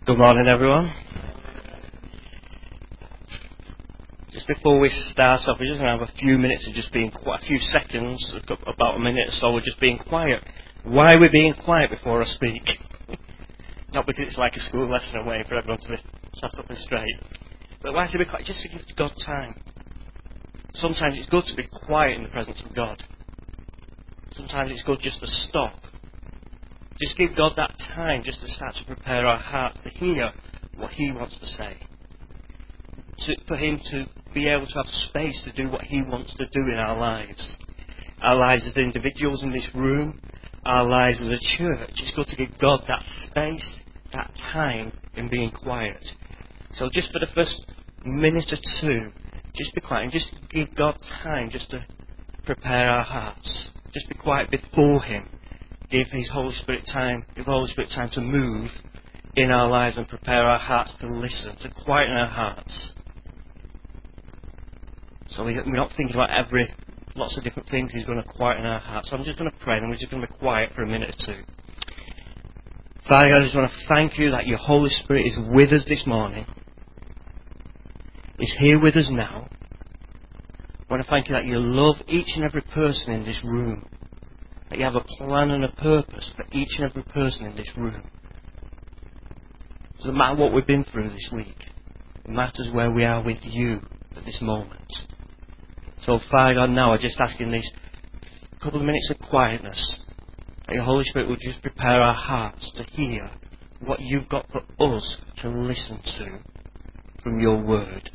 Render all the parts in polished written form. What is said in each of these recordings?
Good morning, everyone. Just before we start off, we're just going to have a few minutes of just being quiet, a few seconds, about a minute or so, we're just being quiet. Why are we being quiet before I speak? Not because it's like a school lesson away for everyone to be sat up and straight. But why should we be quiet? Just to give God time. Sometimes it's good to be quiet in the presence of God. Sometimes it's good just to stop. Just give God that time just to start to prepare our hearts to hear what He wants to say. For Him to be able to have space to do what He wants to do in our lives. Our lives as individuals in this room, our lives as a church. It's good to give God that space, that time in being quiet. So just for the first minute or two, just be quiet and just give God time just to prepare our hearts. Just be quiet before Him. Give His Holy Spirit time, give the Holy Spirit time to move in our lives and prepare our hearts to listen, to quieten our hearts. So we're not thinking about lots of different things. He's going to quieten our hearts. So I'm just going to pray and we're just going to be quiet for a minute or two. Father God, I just want to thank You that Your Holy Spirit is with us this morning. He's here with us now. I want to thank You that You love each and every person in this room. That You have a plan and a purpose for each and every person in this room. It doesn't matter what we've been through this week. It matters where we are with You at this moment. So Father God, now I just ask in these couple of minutes of quietness that Your Holy Spirit will just prepare our hearts to hear what You've got for us to listen to from Your Word.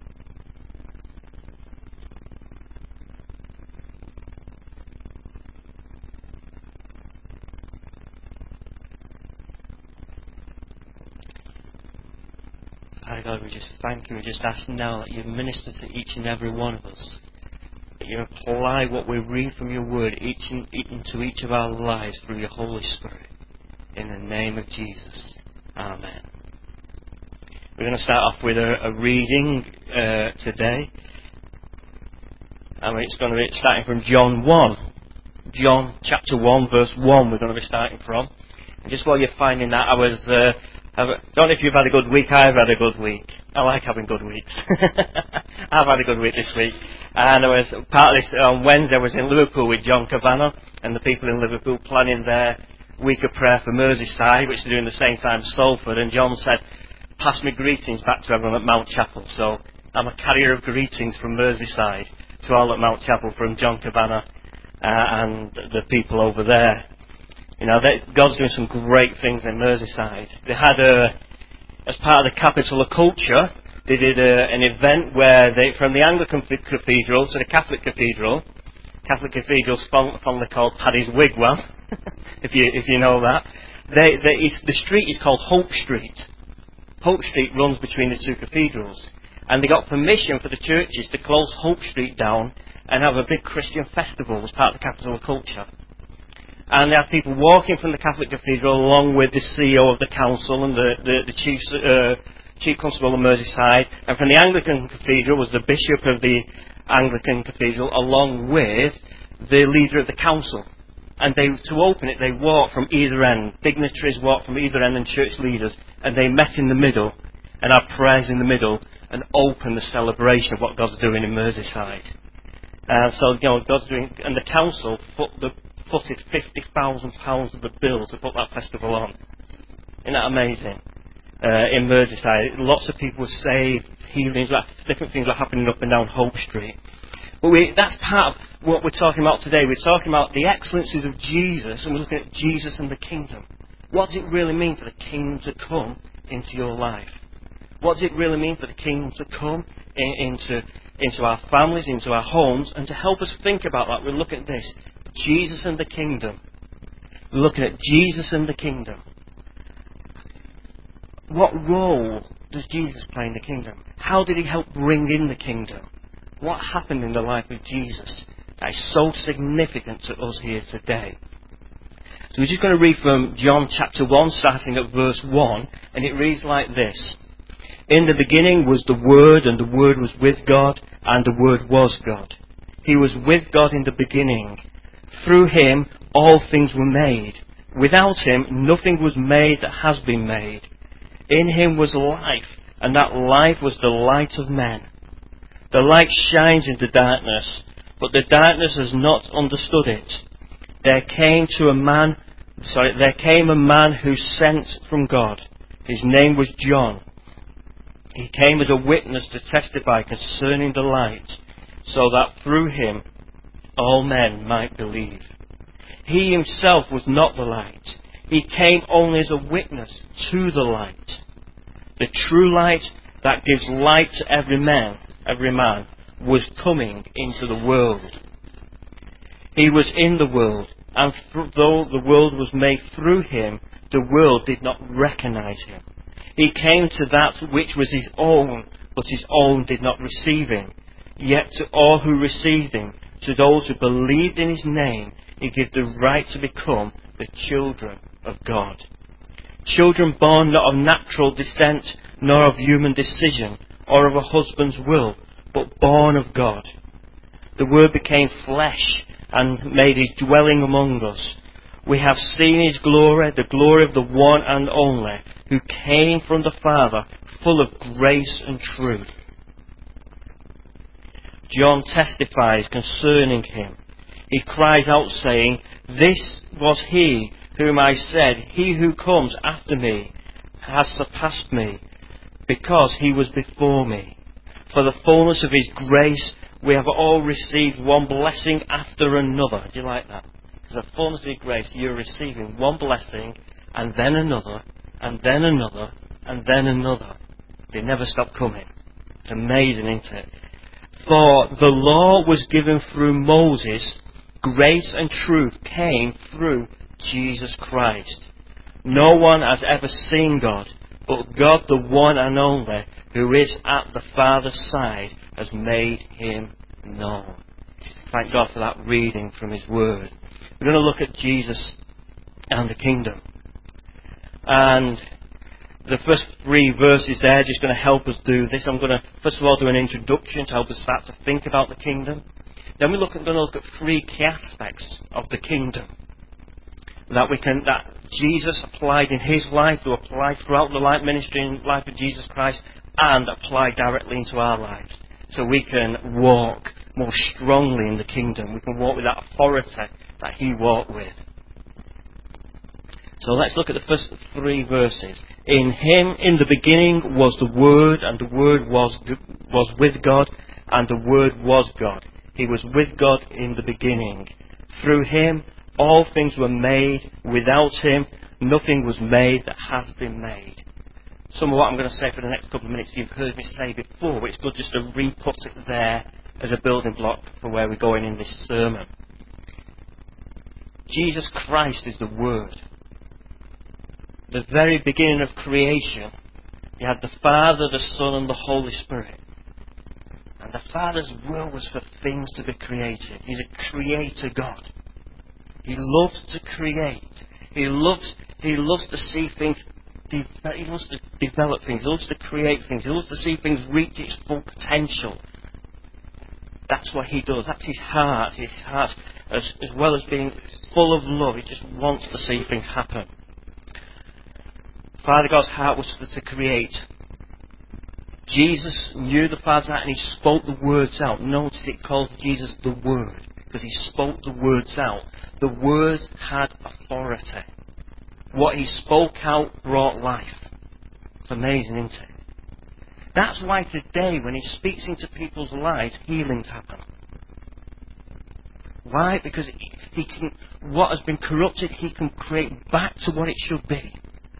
Father God, we just thank You. We just ask now that You minister to each and every one of us. That You apply what we read from Your Word into each of our lives through Your Holy Spirit. In the name of Jesus. Amen. We're going to start off with a reading today. And it's going to be starting from John 1. John chapter 1 verse 1 we're going to be starting from. And just while you're finding that, I don't know if you've had a good week. I've had a good week. I like having good weeks. I've had a good week this week. And I was part of this on Wednesday. I was in Liverpool with John Cavanagh and the people in Liverpool planning their week of prayer for Merseyside, which they're doing the same time as Salford. And John said, "Pass me greetings back to everyone at Mount Chapel." So I'm a carrier of greetings from Merseyside to all at Mount Chapel from John Cavanagh and the people over there. You know, God's doing some great things in Merseyside. They had as part of the Capital of Culture, they did an event where from the Anglican Cathedral to the Catholic Cathedral fondly called Paddy's Wigwam, if you know that. The street is called Hope Street. Hope Street runs between the two cathedrals, and they got permission for the churches to close Hope Street down and have a big Christian festival as part of the Capital of Culture. And they had people walking from the Catholic Cathedral along with the CEO of the council and the chief constable of Merseyside. And from the Anglican Cathedral was the bishop of the Anglican Cathedral along with the leader of the council. And to open it, they walked from either end. Dignitaries walked from either end and church leaders. And they met in the middle and had prayers in the middle and opened the celebration of what God's doing in Merseyside. So, you know, God's doing, and the council footed £50,000 of the bill to put that festival on. Isn't that amazing? In Merseyside, lots of people were saved, healings, different things were happening up and down Hope Street. But that's part of what we're talking about today. We're talking about the excellencies of Jesus, and we're looking at Jesus and the kingdom. What does it really mean for the kingdom to come into your life? What does it really mean for the kingdom to come into our families, into our homes? And to help us think about that, we're looking at this. Jesus and the kingdom. We're looking at Jesus and the kingdom. What role does Jesus play in the kingdom? How did He help bring in the kingdom? What happened in the life of Jesus that is so significant to us here today? So we're just going to read from John chapter 1, starting at verse 1, and it reads like this. "In the beginning was the Word, and the Word was with God, and the Word was God. He was with God in the beginning. Through Him all things were made. Without Him nothing was made that has been made. In him was life, and that life was the light of men. The light shines in the darkness, but the darkness has not understood it. There came a man who sent from God. His name was John. He came as a witness to testify concerning the light, so that through him all men might believe. He himself was not the light. He came only as a witness to the light. The true light that gives light to every man, was coming into the world. He was in the world, and though the world was made through him, the world did not recognize him. He came to that which was his own, but his own did not receive him. Yet to all who received him, to those who believed in his name, he gave the right to become the children of God. Children born not of natural descent, nor of human decision, or of a husband's will, but born of God. The Word became flesh and made his dwelling among us. We have seen his glory, the glory of the one and only, who came from the Father, full of grace and truth. John testifies concerning him. He cries out, saying, "This was he whom I said, he who comes after me has surpassed me, because he was before me. For the fullness of his grace we have all received one blessing after another." Do you like that? Because the fullness of his grace, you're receiving one blessing, and then another, and then another, and then another. They never stop coming. It's amazing, isn't it? For the law was given through Moses, grace and truth came through Jesus Christ. No one has ever seen God, but God, the one and only, who is at the Father's side, has made him known. Thank God for that reading from his word. We're going to look at Jesus and the kingdom. And the first 3 verses there are just going to help us do this. I'm going to, first of all, do an introduction to help us start to think about the kingdom. Then we're going to look at 3 key aspects of the kingdom that Jesus applied in his life, who applied throughout the life ministry and life of Jesus Christ, and applied directly into our lives. So we can walk more strongly in the kingdom. We can walk with that authority that he walked with. So let's look at the first 3 verses. In him, in the beginning, was the Word, and the Word was with God, and the Word was God. He was with God in the beginning. Through him, all things were made. Without him, nothing was made that has been made. Some of what I'm going to say for the next couple of minutes you've heard me say before, but it's good just to re-put it there as a building block for where we're going in this sermon. Jesus Christ is the Word. The very beginning of creation, you had the Father, the Son, and the Holy Spirit. And the Father's will was for things to be created. He's a creator God. He loves to create. He loves to see things. He loves to develop things. He loves to create things. He loves to see things reach its full potential. That's what he does. That's his heart. His heart, as well as being full of love, he just wants to see things happen. Father God's heart was to create. Jesus knew the Father's heart and he spoke the words out. Notice it calls Jesus the Word, because he spoke the words out. The Word had authority. What he spoke out brought life. It's amazing, isn't it? That's why today, when he speaks into people's lives, healings happen. Why? Because he can, what has been corrupted, he can create back to what it should be.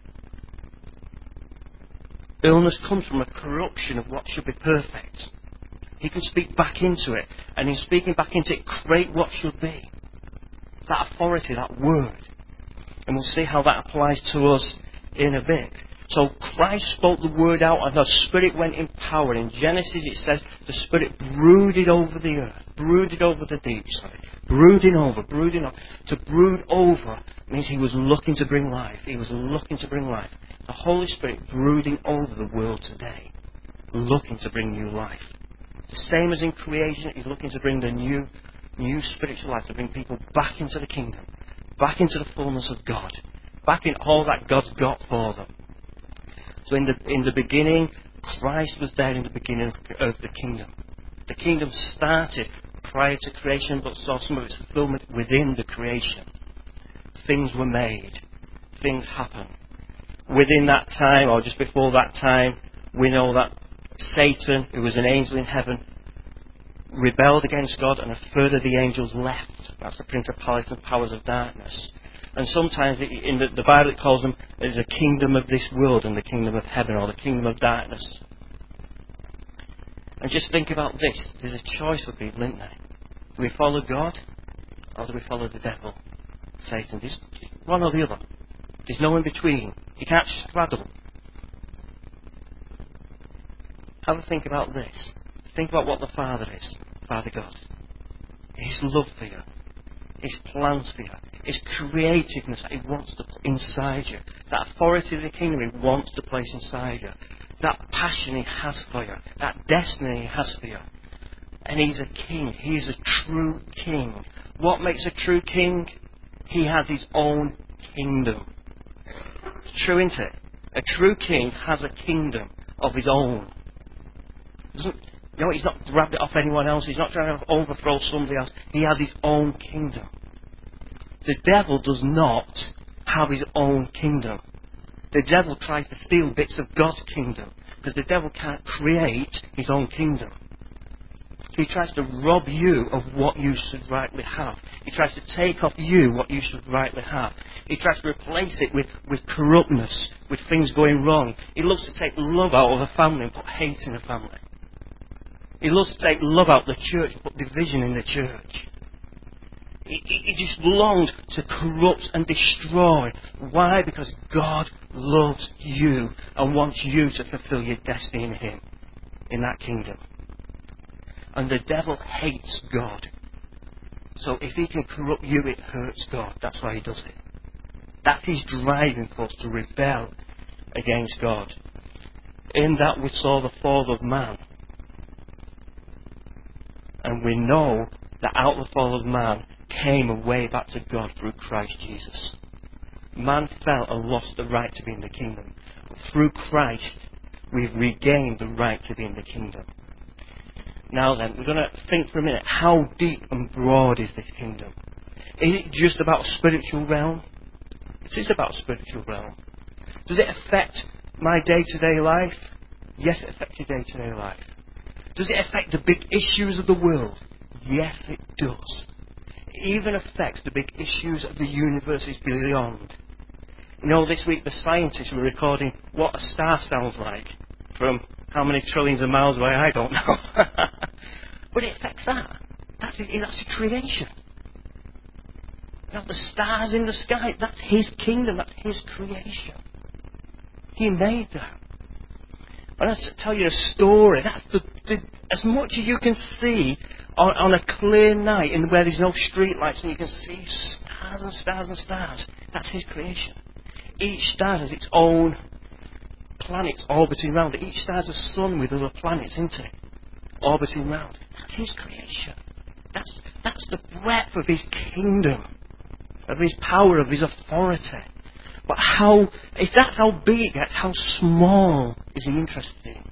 Illness comes from a corruption of what should be perfect. He can speak back into it, and in speaking back into it, create what should be. That authority, that word. And we'll see how that applies to us in a bit. So Christ spoke the word out, and the Spirit went in power. In Genesis it says the Spirit brooded over the earth, brooded over the deep, brooding over. To brood over means he was looking to bring life. He was looking to bring life. The Holy Spirit brooding over the world today, looking to bring new life. The same as in creation, he's looking to bring the new spiritual life, to bring people back into the kingdom, back into the fullness of God, back in all that God's got for them. So in the beginning, Christ was there in the beginning of the kingdom. The kingdom started prior to creation, but saw some of its fulfillment within the creation. Things were made. Things happened. Within that time, or just before that time, we know that Satan, who was an angel in heaven, rebelled against God, and a third of the angels left. That's the principalities and powers of darkness. And sometimes in the Bible it calls them as a kingdom of this world and the kingdom of heaven, or the kingdom of darkness. And just think about this. There's a choice for people, isn't there? Do we follow God, or do we follow the devil, Satan? There's one or the other. There's no in between. You can't straddle. Have a think about this. Think about what the Father is, Father God. His love for you, His plans for you, His creativeness that He wants to put inside you, that authority of the kingdom He wants to place inside you, that passion He has for you, that destiny He has for you. And He's a king. He's a true king. What makes a true king? He has His own kingdom. It's true, isn't it? A true king has a kingdom of his own. He's not grabbed it off anyone else. He's not trying to overthrow somebody else. He has his own kingdom. The devil does not have his own kingdom. The devil tries to steal bits of God's kingdom, because the devil can't create his own kingdom. He tries to rob you of what you should rightly have. He tries to take off you what you should rightly have. He tries to replace it with corruptness, with things going wrong. He loves to take love out of a family and put hate in a family. He loves to take love out of the church and put division in the church. He just longs to corrupt and destroy. Why? Because God loves you and wants you to fulfill your destiny in Him, in that kingdom. And the devil hates God. So if he can corrupt you, it hurts God. That's why he does it. That's his driving force, to rebel against God. In that we saw the fall of man. And we know that out of the fall of man came a way back to God through Christ Jesus. Man fell and lost the right to be in the kingdom. But through Christ, we've regained the right to be in the kingdom. Now then, we're going to think for a minute, how deep and broad is this kingdom? Is it just about a spiritual realm? It is about a spiritual realm. Does it affect my day-to-day life? Yes, it affects your day-to-day life. Does it affect the big issues of the world? Yes, it does. It even affects the big issues of the universes beyond. You know, this week the scientists were recording what a star sounds like from how many trillions of miles away, I don't know. But it affects that. That's a creation. You know, the stars in the sky, that's His kingdom, that's His creation. He made that. And I'll tell you a story. That's as much as you can see on a clear night and where there's no street lights and you can see stars and stars and stars. That's His creation. Each star has its own planets orbiting around it. Each star has a sun with other planets, isn't it? Orbiting around. That's His creation. That's the breadth of His kingdom, of His power, of His authority. But if that's how big it gets, how small is He interested in?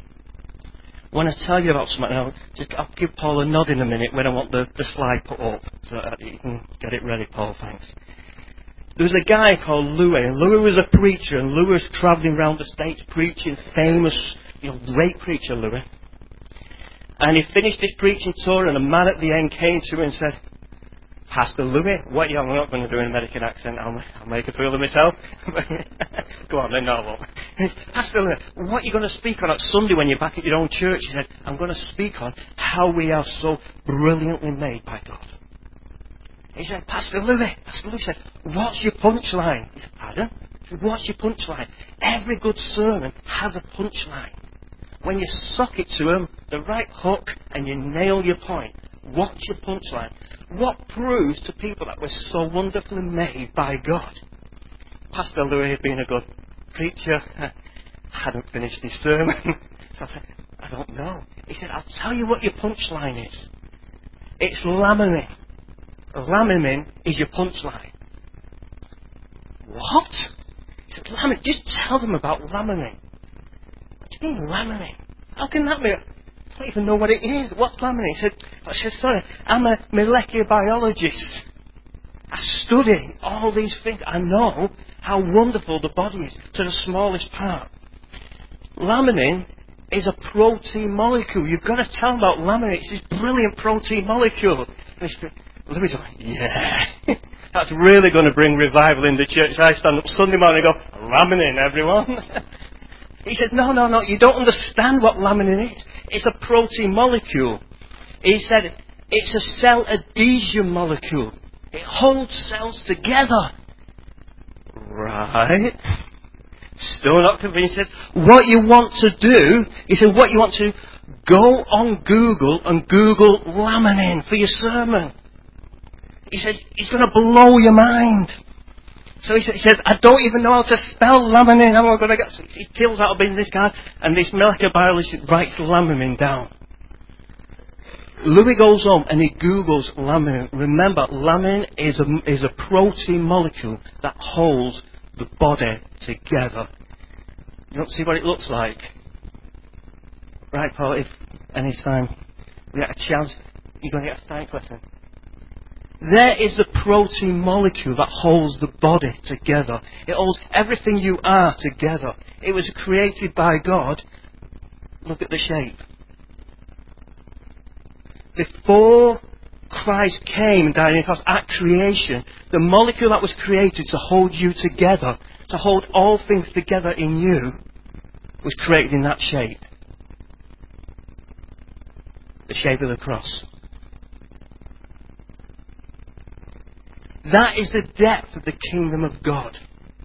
I want to tell you about something. I'll give Paul a nod in a minute when I want the slide put up, so that you can get it ready, Paul, thanks. There was a guy called Louis, and Louis was a preacher, and Louis was travelling around the States preaching, famous, great preacher, Louis. And he finished his preaching tour, and a man at the end came to him and said, Pastor Louis, I'm not going to do an American accent, I'll make a fool of myself. Go on then, no, I won't. Pastor Louis, what are you going to speak on at Sunday when you're back at your own church? He said, I'm going to speak on how we are so brilliantly made by God. He said, Pastor Louis said, what's your punchline? He said, pardon? He said, what's your punchline? Every good sermon has a punchline. When you sock it to them, the right hook, and you nail your point. What's your punchline? What proves to people that we're so wonderfully made by God? Pastor Louis, being a good preacher, hadn't finished his sermon. So I said, I don't know. He said, I'll tell you what your punchline is. It's lambing. Lambing is your punchline. What? He said, Laminin. Just tell them about laminin. What do you mean laminin? How can that be? I don't even know what it is. What's laminin? I said, sorry, I'm a molecular biologist. I study all these things. I know how wonderful the body is to the smallest part. Laminin is a protein molecule. You've got to tell them about laminin. It's this brilliant protein molecule. Louis like, yeah, that's really going to bring revival in the church. I stand up Sunday morning and go, laminin, everyone. He said, no, you don't understand what laminin is. It's a protein molecule. He said, it's a cell adhesion molecule. It holds cells together. Right. Still not convinced. He said, what you want to do, go on Google and Google laminin for your sermon. He said, it's going to blow your mind. So he says, I don't even know how to spell laminin. How am I going to get? So he pulls out a business card and this molecular biologist writes laminin down. Louis goes home and he Googles laminin. Remember, laminin is a protein molecule that holds the body together. You don't see what it looks like? Right, Paul, if any time we get a chance, you're going to get a science lesson. There is the protein molecule that holds the body together. It holds everything you are together. It was created by God. Look at the shape. Before Christ came and died on the cross at creation, the molecule that was created to hold you together, to hold all things together in you, was created in that shape. The shape of the cross. That is the depth of the kingdom of God.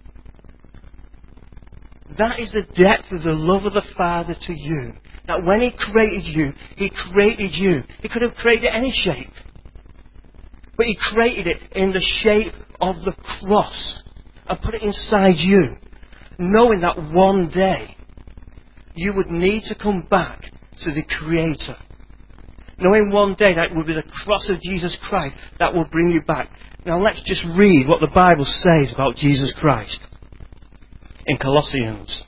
That is the depth of the love of the Father to you. That when He created you, He created you. He could have created any shape. But He created it in the shape of the cross and put it inside you, knowing that one day you would need to come back to the Creator. Knowing one day that it will be the cross of Jesus Christ that will bring you back. Now let's just read what the Bible says about Jesus Christ in Colossians.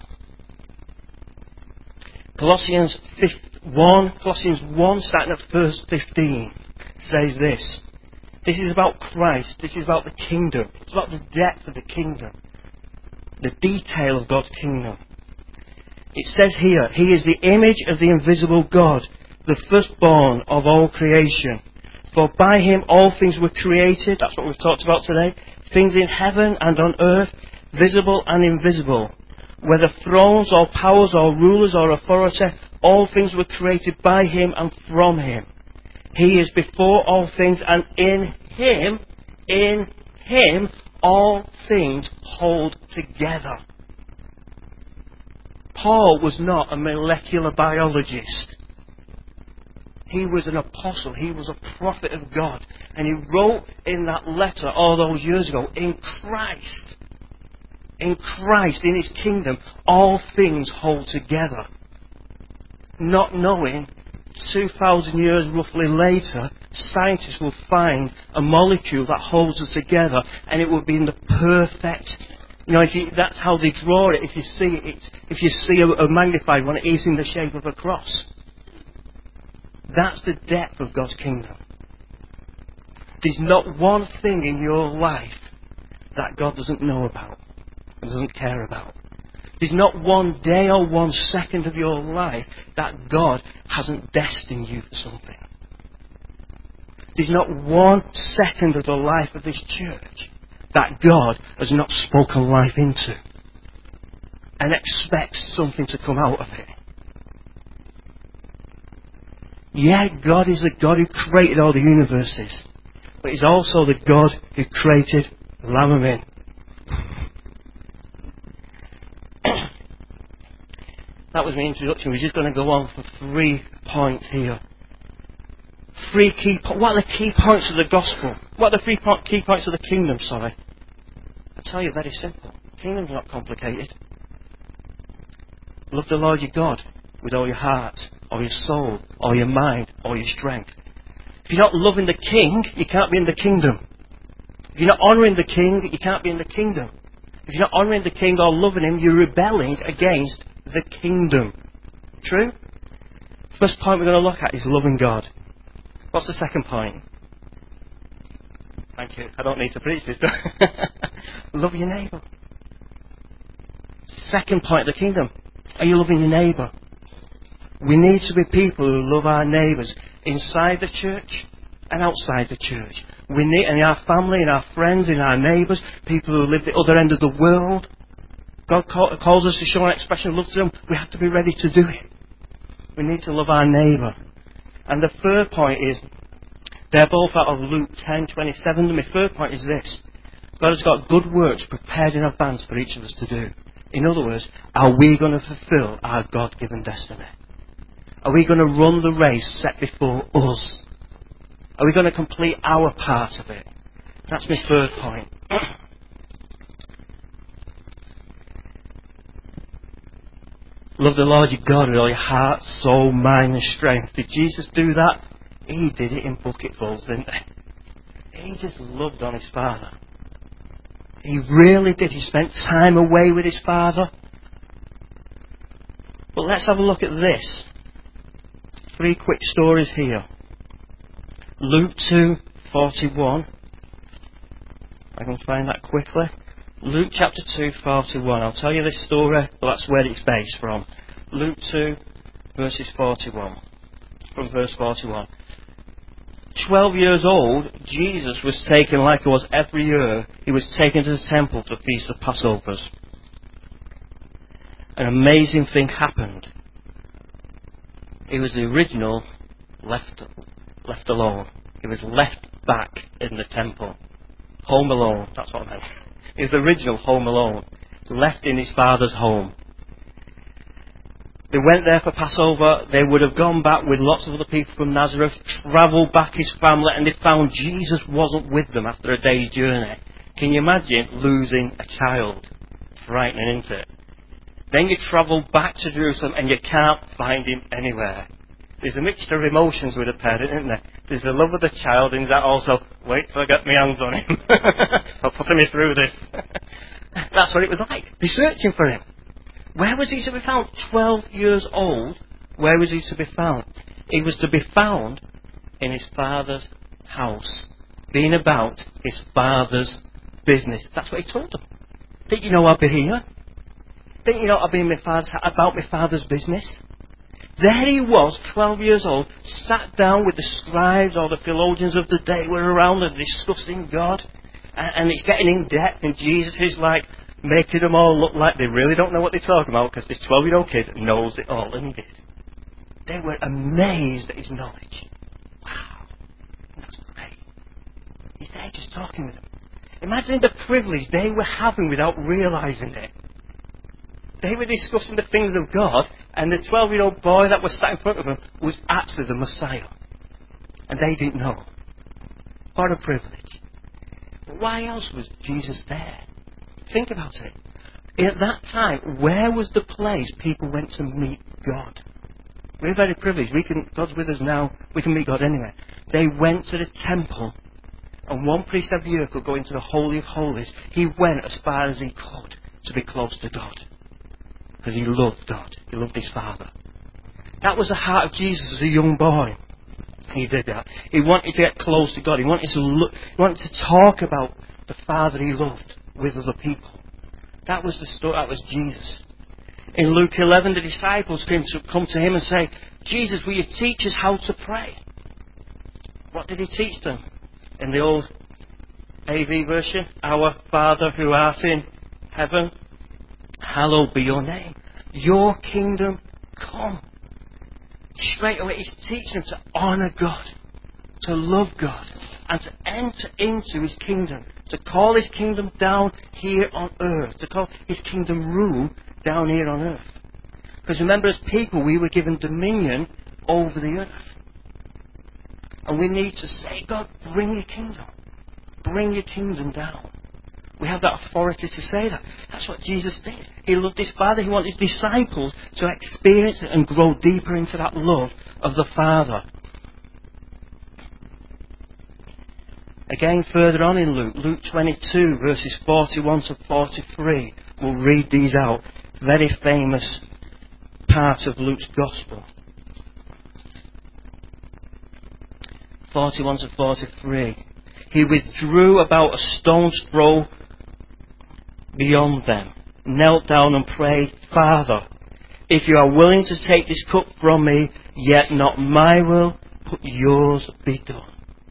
Colossians 1, starting at verse 15, says this. This is about Christ. This is about the kingdom. It's about the depth of the kingdom. The detail of God's kingdom. It says here, He is the image of the invisible God, the firstborn of all creation. For by Him all things were created. That's what we've talked about today. Things in heaven and on earth, visible and invisible. Whether thrones or powers or rulers or authority, all things were created by Him and from Him. He is before all things, and in Him, all things hold together. Paul was not a molecular biologist. He was an apostle. He was a prophet of God. And he wrote in that letter all those years ago, in Christ, in His kingdom, all things hold together. Not knowing, 2,000 years roughly later, scientists will find a molecule that holds us together, and it will be in the perfect. That's how they draw it. If you see a magnified one, it is in the shape of a cross. That's the depth of God's kingdom. There's not one thing in your life that God doesn't know about and doesn't care about. There's not one day or 1 second of your life that God hasn't destined you for something. There's not 1 second of the life of this church that God has not spoken life into and expects something to come out of it. Yeah, God is the God who created all the universes, but He's also the God who created laminin. That was my introduction. We're just going to go on for 3 points here. What are the key points of the gospel? What are the 3 key points of the kingdom, sorry? I tell you, very simple. The kingdom's not complicated. Love the Lord your God with all your heart, or your soul, or your mind, or your strength. If you're not loving the King, you can't be in the kingdom. If you're not honouring the King, you can't be in the kingdom. If you're not honouring the King or loving Him, you're rebelling against the kingdom. True? First point we're going to look at is loving God. What's the second point? Thank you. I don't need to preach this. Love your neighbour. Second point of the kingdom. Are you loving your neighbour? We need to be people who love our neighbours inside the church and outside the church. We need, in our family, in our friends, in our neighbours, people who live the other end of the world. God calls us to show an expression of love to them. We have to be ready to do it. We need to love our neighbour. And the third point is, they're both out of Luke 10:27. And my third point is this. God has got good works prepared in advance for each of us to do. In other words, are we going to fulfill our God-given destiny? Are we going to run the race set before us? Are we going to complete our part of it? That's my third point. Love the Lord your God with all your heart, soul, mind and strength. Did Jesus do that? He did it in bucketfuls, didn't he? He just loved on his Father. He really did. He spent time away with his Father. But let's have a look at this. 3 quick stories here. Luke 2:41. I can find that quickly. Luke chapter 2:41. I'll tell you this story, but that's where it's based from. Luke 2 verses 41. From verse 41. 12 years old, Jesus was taken like he was every year. He was taken to the temple for the Feast of Passovers. An amazing thing happened. He was the original left alone. He was left back in the temple. Home alone, that's what I meant. He was the original home alone. Left in his Father's home. They went there for Passover. They would have gone back with lots of other people from Nazareth, travelled back his family, and they found Jesus wasn't with them after a day's journey. Can you imagine losing a child? Frightening, isn't it? Then you travel back to Jerusalem and you can't find him anywhere. There's a mixture of emotions with a parent, isn't there? There's the love of the child, and that also, wait till I get my hands on him. I'll put me through this. That's what it was like. They're searching for him. Where was he to be found? 12 years old. Where was he to be found? He was to be found in his Father's house, being about his Father's business. That's what he told them. Didn't you know I'd be here? Didn't you know I'd be in about my Father's business? There he was, 12 years old, sat down with the scribes or the theologians of the day were around and discussing God. And it's getting in depth, and Jesus is like making them all look like they really don't know what they're talking about, because this 12-year-old kid knows it all, and he did. They were amazed at his knowledge. Wow, that's great. He's there just talking with them. Imagine the privilege they were having without realising it. They were discussing the things of God, and the 12-year-old boy that was sat in front of them was actually the Messiah. And they didn't know. What a privilege. But why else was Jesus there? Think about it. At that time, where was the place people went to meet God? We're very privileged. God's with us now. We can meet God anywhere. They went to the temple, and one priest every year could go into the Holy of Holies. He went as far as he could to be close to God. Because he loved God. He loved his Father. That was the heart of Jesus as a young boy. He did that. He wanted to get close to God. He wanted to talk about the Father he loved with other people. That was the story. That was Jesus. In Luke 11, the disciples come to him and say, Jesus, will you teach us how to pray? What did he teach them? In the old AV version, Our Father who art in heaven, hallowed be your name. Your kingdom come. Straight away he's teaching them to honour God, to love God, and to enter into his kingdom, to call his kingdom down here on earth, to call his kingdom rule down here on earth. Because remember, as people, we were given dominion over the earth. And we need to say, God, bring your kingdom. Bring your kingdom down. We have that authority to say that. That's what Jesus did. He loved his Father. He wanted his disciples to experience it and grow deeper into that love of the Father. Again, further on in Luke 22, verses 41 to 43. We'll read these out. Very famous part of Luke's Gospel. 41 to 43. He withdrew about a stone's throw beyond them, knelt down and prayed, Father, if you are willing to take this cup from me, yet not my will, but yours be done.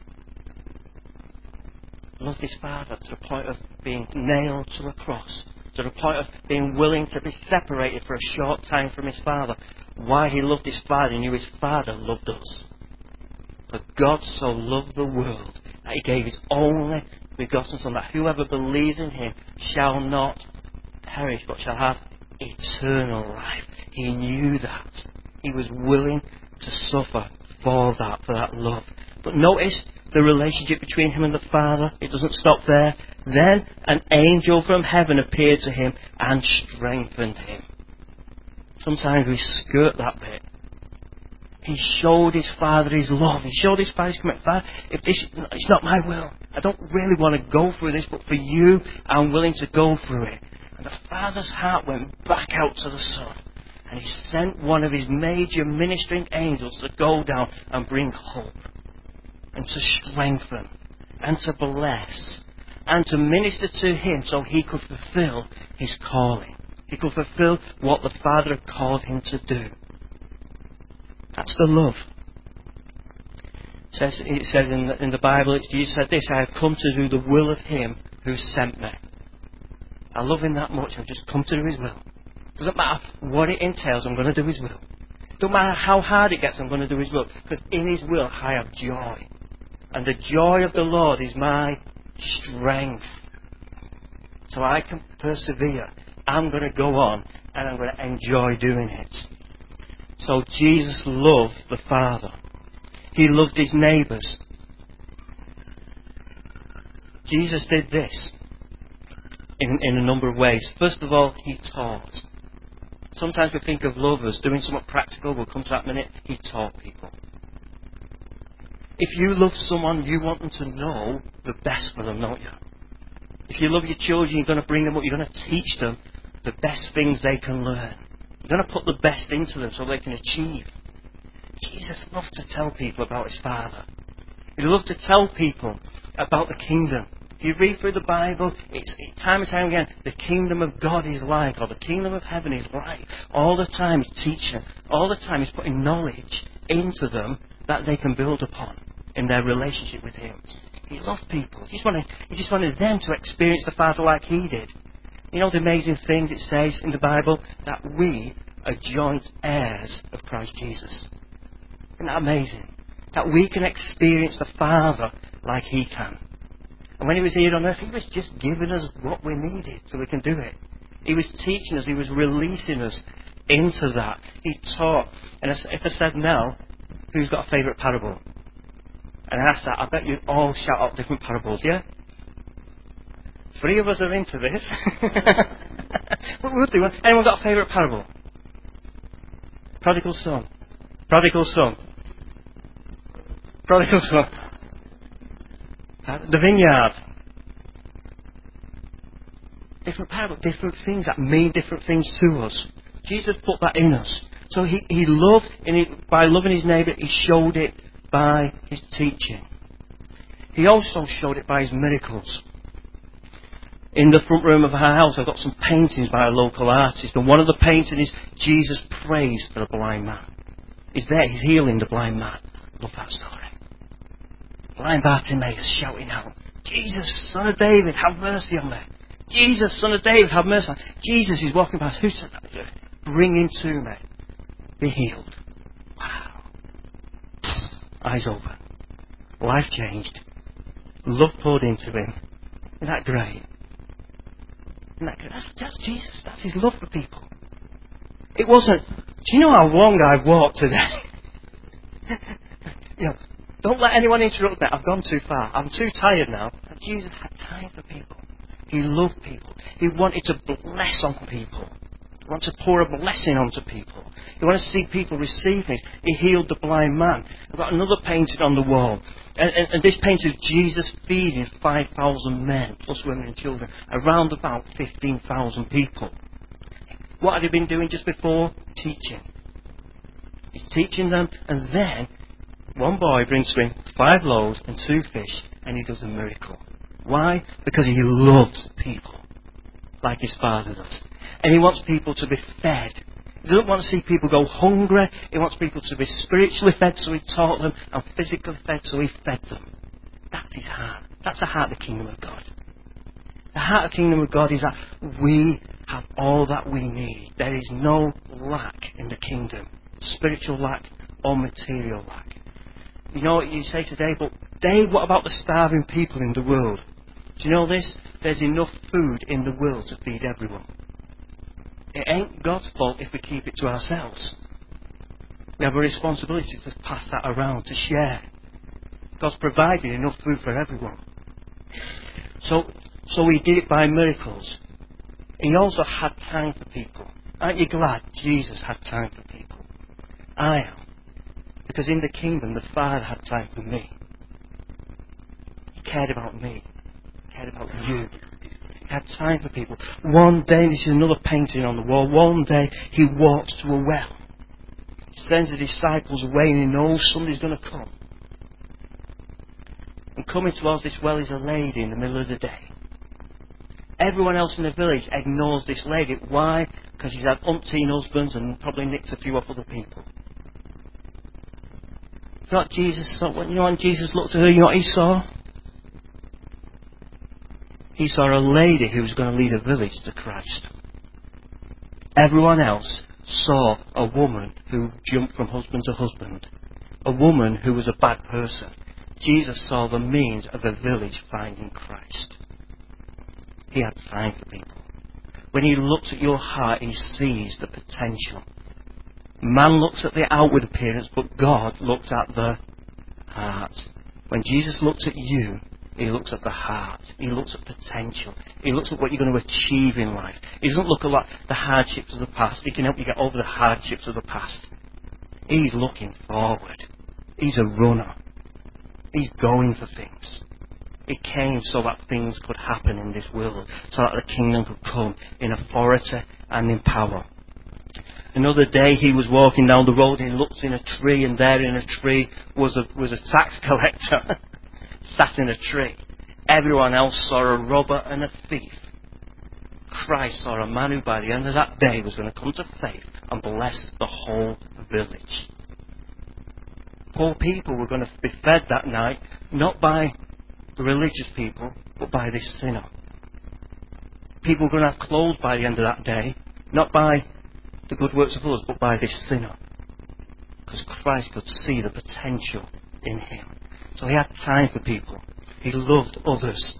Loved his Father to the point of being nailed to a cross, to the point of being willing to be separated for a short time from his Father. Why he loved his Father? He knew his Father loved us. For God so loved the world that he gave his only begotten Son, that whoever believes in him shall not perish, but shall have eternal life. He knew that. He was willing to suffer for that love. But notice the relationship between him and the Father. It doesn't stop there. Then an angel from heaven appeared to him and strengthened him. Sometimes we skirt that bit. He showed his Father his love. He showed his Father his commitment. Father, if this, it's not my will. I don't really want to go through this, but for you, I'm willing to go through it. And the Father's heart went back out to the Son. And he sent one of his major ministering angels to go down and bring hope, and to strengthen, and to bless, and to minister to him so he could fulfill his calling. He could fulfill what the Father had called him to do. That's the love. It says in the Bible, Jesus said this, I have come to do the will of him who sent me. I love him that much, I've just come to do his will. Doesn't matter what it entails, I'm going to do his will. Don't matter how hard it gets, I'm going to do his will. Because in his will I have joy. And the joy of the Lord is my strength. So I can persevere. I'm going to go on and I'm going to enjoy doing it. So Jesus loved the Father. He loved his neighbours. Jesus did this in a number of ways. First of all, he taught. Sometimes we think of love as doing something practical. We'll come to that in a minute. He taught people. If you love someone, you want them to know the best for them, don't you? If you love your children, you're going to bring them up. You're going to teach them the best things they can learn. You're going to put the best into them so they can achieve. Jesus loved to tell people about his Father. He loved to tell people about the kingdom. If you read through the Bible, it's time and time again, the kingdom of God is like, or the kingdom of heaven is like. All the time he's teaching. All the time he's putting knowledge into them that they can build upon in their relationship with him. He loved people. He just wanted them to experience the Father like he did. You know the amazing things it says in the Bible? That we are joint heirs of Christ Jesus. Isn't that amazing? That we can experience the Father like he can. And when he was here on earth, he was just giving us what we needed so we can do it. He was teaching us. He was releasing us into that. He taught. And if I said now, who's got a favourite parable? And I asked that, I bet you'd all shout out different parables, yeah? 3 of us are into this. What would do? Anyone got a favourite parable? Prodigal son. Prodigal son. Prodigal son. The vineyard. Different parables, different things that mean different things to us. Jesus put that in us. So he loved, and by loving his neighbour, he showed it by his teaching. He also showed it by his miracles. In the front room of our house, I've got some paintings by a local artist, and one of the paintings is Jesus prays for a blind man. He's there, he's healing the blind man. Love that story. Blind Bartimaeus shouting out, Jesus, Son of David, have mercy on me. Jesus, Son of David, have mercy on me. Jesus is walking past. Who said that? Bring him to me. Be healed. Wow. Eyes open. Life changed. Love poured into him. Isn't that great? Isn't that great? That's Jesus. That's his love for people. It wasn't, do you know how long I've walked today? Don't let anyone interrupt me. I've gone too far. I'm too tired now. And Jesus had time for people. He loved people. He wanted to bless on people. He wants to pour a blessing onto people. He wants to see people receiving it. He healed the blind man. I've got another painting on the wall. And this painting of Jesus feeding 5,000 men, plus women and children, around about 15,000 people. What had he been doing just before? Teaching. He's teaching them, and then one boy brings to him 5 loaves and 2 fish, and he does a miracle. Why? Because he loves people, like his Father does. And he wants people to be fed. He doesn't want to see people go hungry. He wants people to be spiritually fed, so he taught them, and physically fed, so he fed them. That's his heart. That's the heart of the kingdom of God. The heart of the kingdom of God is that we have all that we need. There is no lack in the kingdom. Spiritual lack or material lack. You know what you say today, but Dave, what about the starving people in the world? Do you know this? There's enough food in the world to feed everyone. It ain't God's fault if we keep it to ourselves. We have a responsibility to pass that around, to share. God's provided enough food for everyone. So he did it by miracles. He also had time for people. Aren't you glad Jesus had time for people? I am. Because in the kingdom, the Father had time for me. He cared about me. He cared about you. He had time for people. One day, this is another painting on the wall, one day he walks to a well. He sends the disciples away and he knows somebody's going to come. And coming towards this well is a lady in the middle of the day. Everyone else in the village ignores this lady. Why? Because she's had umpteen husbands and probably nicked a few off other people. You know what Jesus saw? You know when Jesus looked at her, you know what he saw? He saw a lady who was going to lead a village to Christ. Everyone else saw a woman who jumped from husband to husband. A woman who was a bad person. Jesus saw the means of a village finding Christ. He had time for people. When he looks at your heart, he sees the potential. Man looks at the outward appearance, but God looks at the heart. When Jesus looks at you, he looks at the heart. He looks at potential. He looks at what you're going to achieve in life. He doesn't look at like the hardships of the past. He can help you get over the hardships of the past. He's looking forward. He's a runner. He's going for things. He came so that things could happen in this world, so that the kingdom could come in authority and in power. Another day he was walking down the road and he looked in a tree, and there in a tree was a tax collector sat in a tree. Everyone else saw a robber and a thief. Christ saw a man who by the end of that day was going to come to faith and bless the whole village. Poor people were going to be fed that night, not by the religious people, but by this sinner. People were going to have clothes by the end of that day, not by the good works of others, but by this sinner. Because Christ could see the potential in him. So he had time for people. He loved others.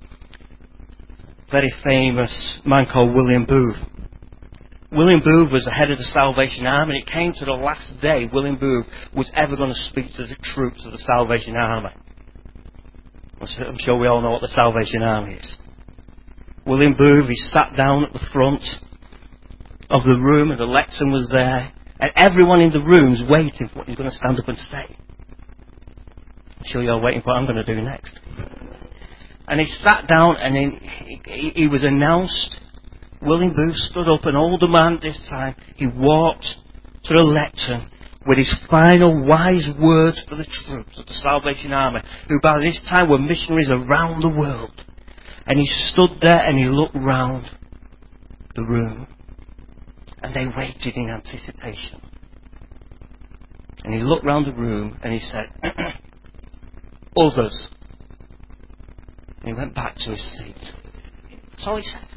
Very famous man called William Booth. William Booth was the head of the Salvation Army, and it came to the last day William Booth was ever going to speak to the troops of the Salvation Army. I'm sure we all know what the Salvation Army is. William Booth, he sat down at the front of the room, and the lectern was there, and everyone in the room's waiting for what he's going to stand up and say. I'm sure you're waiting for what I'm going to do next. And he sat down, and he was announced. William Booth stood up, an older man at this time. He walked to the lectern with his final wise words for the troops of the Salvation Army, who by this time were missionaries around the world. And he stood there and he looked round the room, and they waited in anticipation. And he looked round the room and he said, others. And he went back to his seat. That's all he said.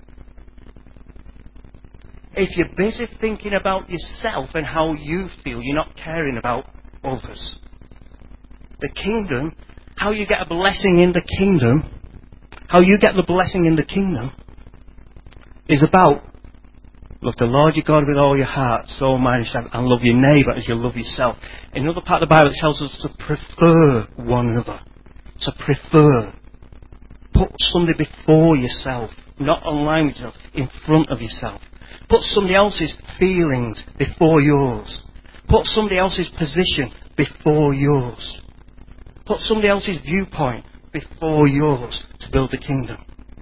If you're busy thinking about yourself and how you feel, you're not caring about others. The kingdom, how you get a blessing in the kingdom, how you get the blessing in the kingdom is about love the Lord your God with all your heart, soul, mind, and love your neighbour as you love yourself. In another part of the Bible it tells us to prefer one another. To prefer. Put somebody before yourself, not online with yourself, in front of yourself. Put somebody else's feelings before yours. Put somebody else's position before yours. Put somebody else's viewpoint before yours to build the kingdom.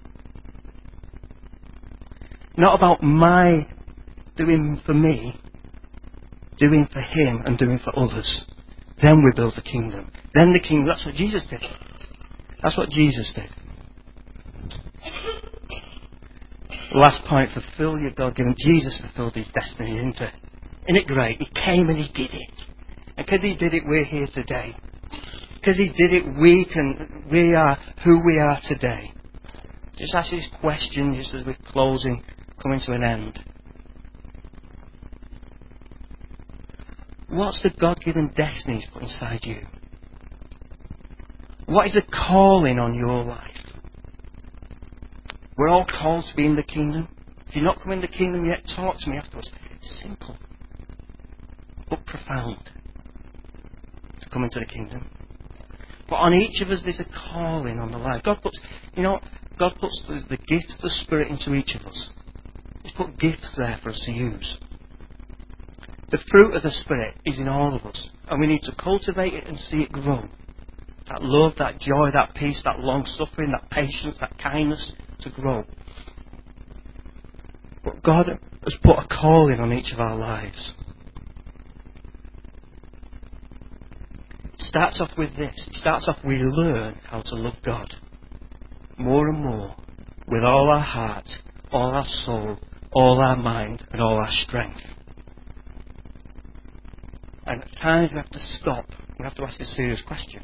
Not about my doing for me, doing for him and doing for others. Then we build the kingdom. Then the kingdom, that's what Jesus did. That's what Jesus did. Last point, fulfill your God-given. Jesus fulfilled his destiny, isn't it? Isn't it great? He came and he did it. And because he did it, we're here today. Because he did it, we are who we are today. Just ask this question just as we're closing, coming to an end. What's the God-given destiny he's put inside you? What is the calling on your life? We're all called to be in the kingdom. If you're not coming in the kingdom yet, talk to me afterwards. It's simple, but profound to come into the kingdom. But on each of us there's a calling on the life. God puts the gifts of the Spirit into each of us. He's put gifts there for us to use. The fruit of the Spirit is in all of us, and we need to cultivate it and see it grow. That love, that joy, that peace, that long-suffering, that patience, that kindness to grow. But God has put a calling on each of our lives. It starts off with this. It starts off, we learn how to love God more and more with all our heart, all our soul, all our mind and all our strength. And at times we have to stop. We have to ask a serious question.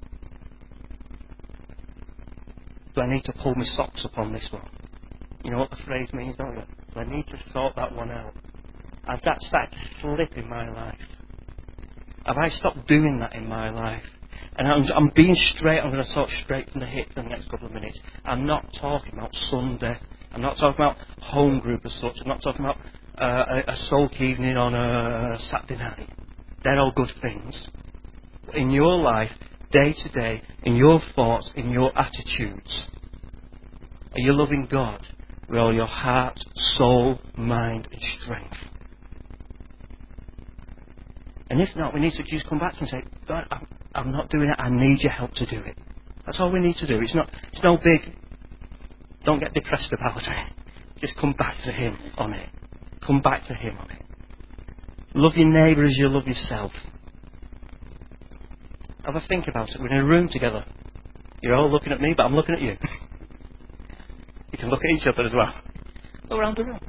Do I need to pull my socks up on this one? You know what the phrase means, don't you? Do I need to sort that one out? Has that started to slip in my life? Have I stopped doing that in my life? And I'm being straight. I'm going to talk straight from the hip for the next couple of minutes. I'm not talking about Sunday. I'm not talking about home group as such. I'm not talking about a soak evening on a Saturday night. They're all good things. In your life, day to day, in your thoughts, in your attitudes, are you loving God with all your heart, soul, mind and strength? And if not, we need to just come back and say, God, I'm not doing it. I need your help to do it. That's all we need to do. It's no big, don't get depressed about it. Just come back to him on it. Come back to him on it. Love your neighbour as you love yourself. Have a think about it. We're in a room together. You're all looking at me, but I'm looking at you. You can look at each other as well. Go around the room.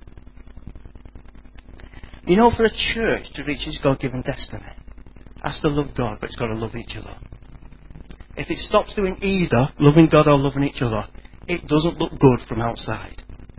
You know, for a church to reach its God-given destiny, it has to love God, but it's got to love each other. If it stops doing either, loving God or loving each other, it doesn't look good from outside.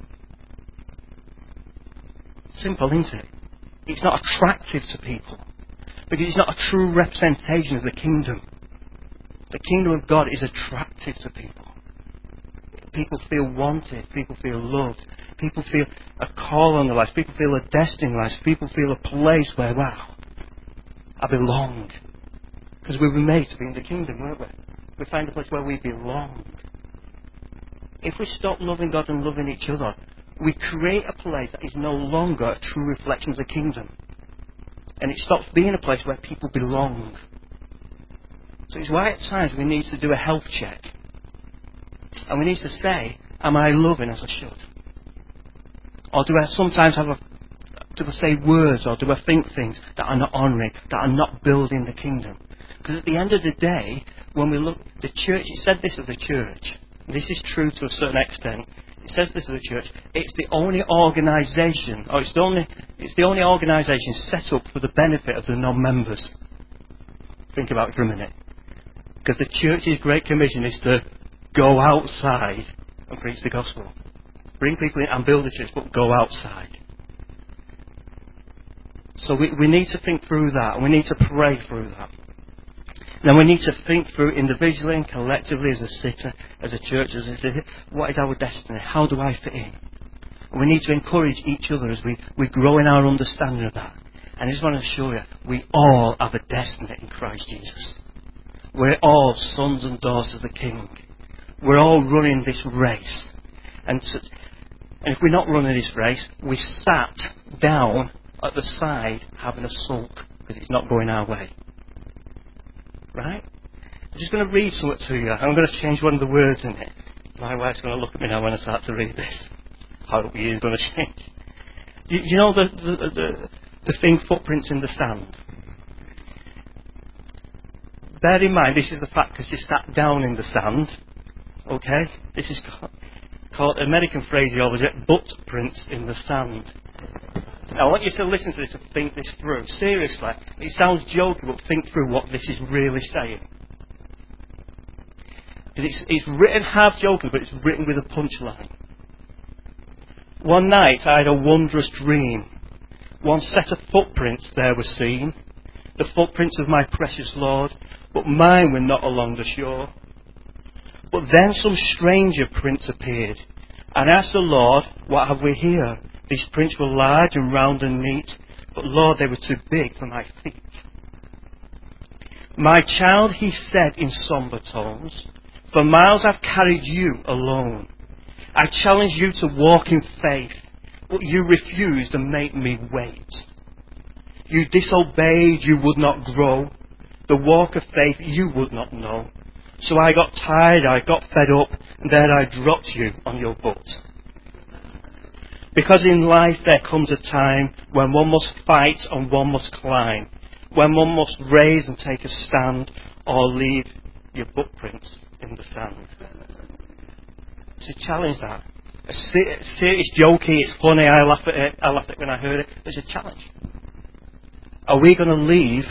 Simple, isn't it? It's not attractive to people. Because it's not a true representation of the kingdom. The kingdom of God is attractive to people. People feel wanted. People feel loved. People feel a call on their life. People feel a destiny in their lives. People feel a place where, wow, I belong. Because we were made to be in the kingdom, weren't we? We find a place where we belong. If we stop loving God and loving each other, we create a place that is no longer a true reflection of the kingdom. And it stops being a place where people belong. So it's why at times we need to do a health check. And we need to say, am I loving as I should? Or do I sometimes do I say words or do I think things that are not honouring, that are not building the kingdom? Because at the end of the day, when we look, the church, it said this of the church. This is true to a certain extent. It says this of the church. It's the only organisation, or it's the only organisation set up for the benefit of the non-members. Think about it for a minute. Because the church's great commission is to go outside and preach the gospel. Bring people in and build a church, but go outside. So we need to think through that, and we need to pray through that. Then we need to think through individually and collectively as a city, as a church, as a city, what is our destiny? How do I fit in? And we need to encourage each other as we grow in our understanding of that. And I just want to assure you, we all have a destiny in Christ Jesus. We're all sons and daughters of the King. We're all running this race. And And if we're not running this race, we sat down at the side having a sulk because it's not going our way. Right? I'm just going to read something to you. I'm going to change one of the words in it. My wife's going to look at me now when I start to read this. I hope he is going to change. You know the thing, footprints in the sand? Bear in mind, this is the fact because you sat down in the sand. Okay? This is called American phraseology, footprints in the sand. Now, I want you to listen to this and think this through. Seriously, it sounds joking, but think through what this is really saying. It's written half joking, but it's written with a punchline. One night I had a wondrous dream. One set of footprints there were seen, the footprints of my precious Lord, but mine were not along the shore. But then some stranger prints appeared, and asked the Lord, what have we here? These prints were large and round and neat, but Lord, they were too big for my feet. My child, he said in sombre tones, for miles I've carried you alone. I challenge you to walk in faith, but you refused and made me wait. You disobeyed, you would not grow. The walk of faith you would not know. So I got tired, I got fed up, and there I dropped you on your butt. Because in life there comes a time when one must fight and one must climb, when one must raise and take a stand, or leave your footprints in the sand. To challenge that. It's jokey, it's funny, I laughed at it when I heard it. It's a challenge. Are we going to leave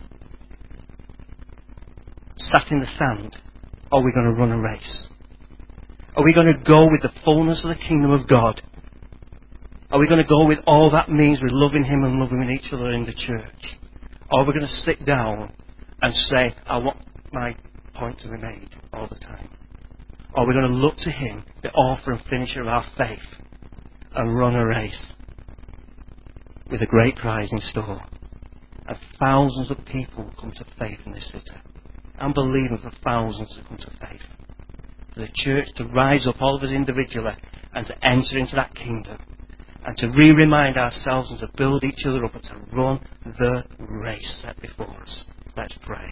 sat in the sand, or are we going to run a race? Are we going to go with the fullness of the kingdom of God? Are we going to go with all that means with loving Him and loving each other in the church? Or are we going to sit down and say, I want my point to be made all the time? Or are we going to look to Him, the author and finisher of our faith, and run a race with a great prize in store? And thousands of people will come to faith in this city. I'm believing for thousands to come to faith. For the church to rise up, all of us individually, and to enter into that kingdom. And to re-remind ourselves and to build each other up and to run the race set before us. Let's pray.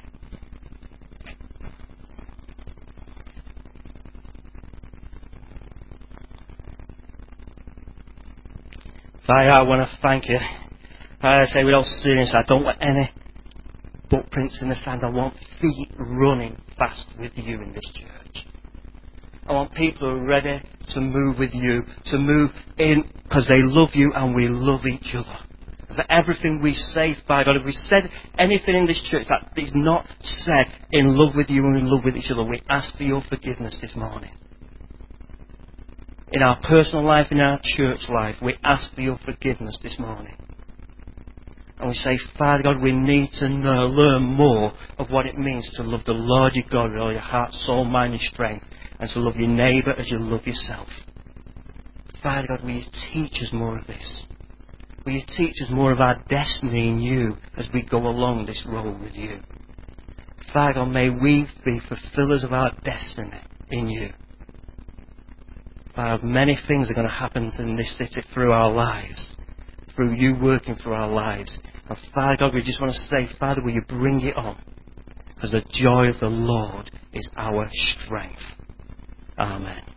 Father, I want to thank you. I say with all seriousness, I don't want any footprints in the sand. I want feet running fast with you in this church. I want people who are ready to move with you, to move in because they love you and we love each other. For everything we say, by God, if we said anything in this church that is not said in love with you and in love with each other, we ask for your forgiveness this morning. In our personal life, in our church life, we ask for your forgiveness this morning. And we say, Father God, we need to learn more of what it means to love the Lord your God with all your heart, soul, mind and strength, and to love your neighbour as you love yourself. Father God, will you teach us more of this? Will you teach us more of our destiny in you as we go along this road with you? Father God, may we be fulfillers of our destiny in you. Father, many things are going to happen in this city through our lives, through you working through our lives. And Father God, we just want to say, Father, will you bring it on? Because the joy of the Lord is our strength. Amen.